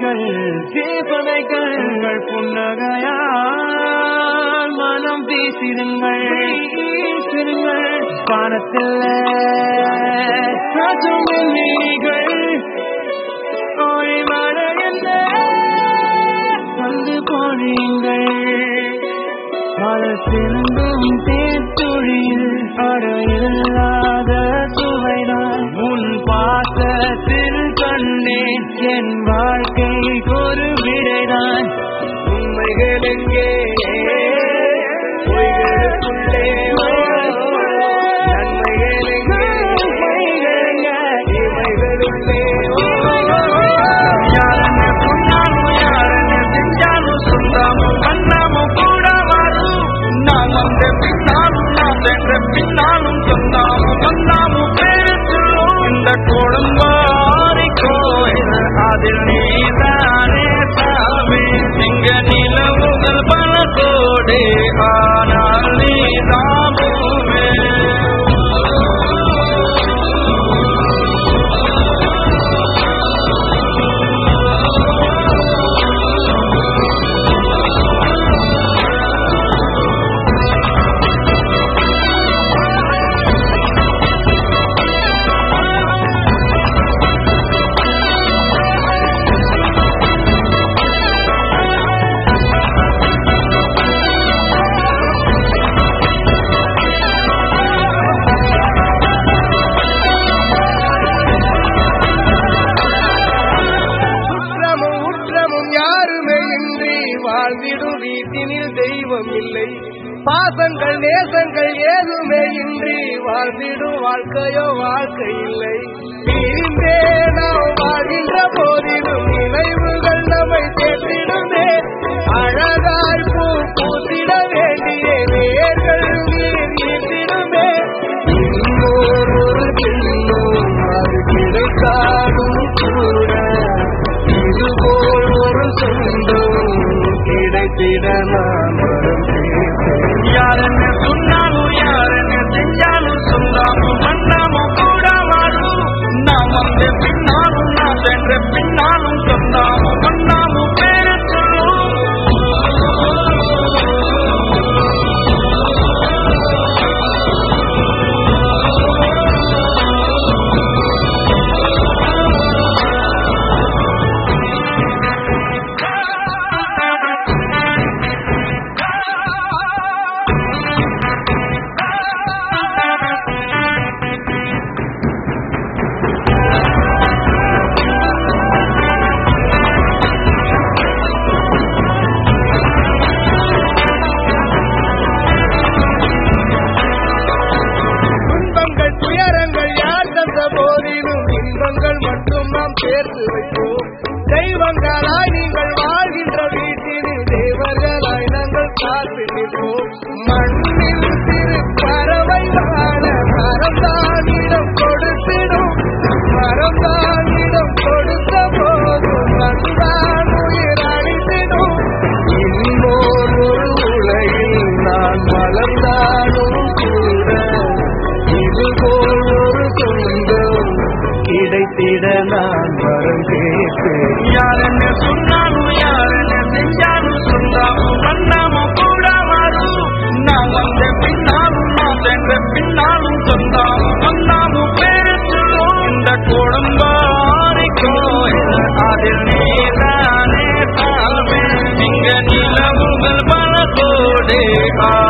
கண்கள் தீபனை கண்கள் புன்னகையால் மனம் பேசிடுங்கள் பானத்தில் ஓய் மழை என்ன வந்து போனீங்கள் மலத்திருந்தும் தேத்துழியில் அடையில்லாத சுவைதான் உன் பாசத்தில் கண்டேன் என் வாழ்க்கை ஒரு விடைதான் உண்மைகள் எங்கே பொய்களுக்குள்ளே நன்மைகள் எங்கே இமைகளுள்ளே யாரன்னு சொன்னாலும் யாரன்னு செஞ்சாலும் சொந்தாமும் வந்தாமும் கூட வரும் நான் வந்த பின்னாலும் நான் சென்ற பின்னாலும் சொந்தாமும் வந்தாமும் பேசும் இந்த குடும்பாரி கோயில் அதில் நீதானே சாமி இங்க நிலவுகள் பல கோடி ஆனால் நீதாமுமே வாழ்ந்திடும் வீட்டினில் தெய்வம் இல்லை பாசங்கள் நேசங்கள் ஏதுமே இன்றி வாழ்ந்திடும் வாழ்க்கையோ வாழ்க்கை இல்லை பிரிந்தே நாம் வாழ்கின்ற போதிலும் நினைவுகள் நம்மை தேற்றிடுமே அழகாய் பூ பூத்திட வேண்டிய வேர்கள் நீர் ஈட்டிடுமே இன்னொரு பின்னும் அது கிடைத்தாலும் கூட இதுபோல் ஒரு சொந்தம் கிடைத்திட நான் யாருன்னு சொன்னாலும் யாருன்னு செஞ்சாலும் சொந்தாமும் வந்தாமும் கூட வரும் நான் வந்த பின்னாலும் நான் சென்ற பின்னாலும் சொந்தாமும் வந்தாமும் பேசும் சேர்த்து வைப்போம் தெய்வங்களாய் நீங்கள் வாழ்கின்ற வீட்டினில் தேவர்களாய் நாங்கள் காத்து நிற்போம் மண்ணில் சிறு பறவை வாழ மரம்தானிடம் கொடுத்திடும் மரம்தானிடம் கொடுத்த போதும் மண்தான் உயிர் அழித்திடும் இன்னொரு உலகில் நான் வளர்ந்தாலும் கூட இதுபோல் ஒரு சொந்தம் கிடைத்திட நான் வரம் கேட்பேன் யாருன்னு சொன்னாலும் யாருன்னு செஞ்சாலும் சொந்தாமும் வந்தாமும் கூட வரும் நான் வந்த பின்னாலும் நான் சென்ற பின்னாலும் சொந்தாமும் வந்தாமும் பேசும் இந்த குடும்பாரி கோயில் அதில் நீதானே சாமி இங்க நிலவுகள் பல கோடி